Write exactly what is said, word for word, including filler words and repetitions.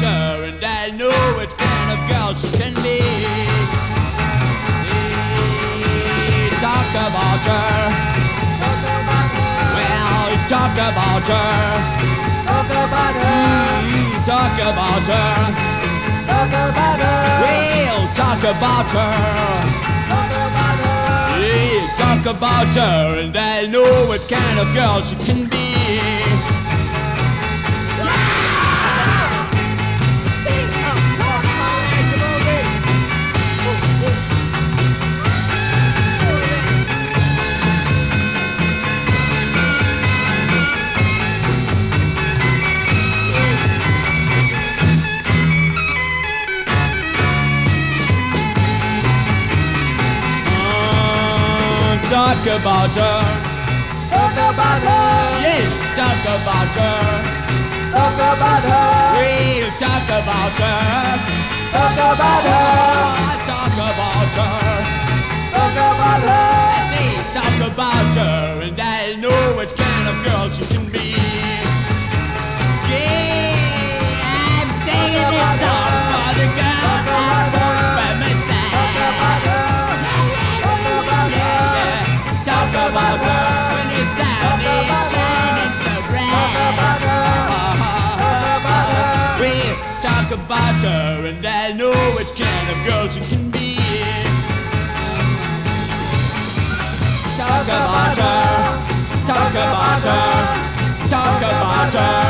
her, and I know what kind of girl she can be. Talk about her. Well, talk about her. Talk about her. Mm, talk about her. Talk about her. Well, talk about her. Talk about her. Yeah, talk about her, and I know what kind of girl she can be. Talk about her. Talk about her. Yes, talk about her. Talk about her. We'll talk about her. Talk about her. Oh, talk about her. Talk about her. I say talk about her, and I know what kind of girl she can be. Yeah, I'm singing this song for the girl I want by my side. Talk about her. Talk about her when your sun is shining so bright. We'll talk about her, and I know what kind of girl she can be. Talk about her, talk about her, talk about her.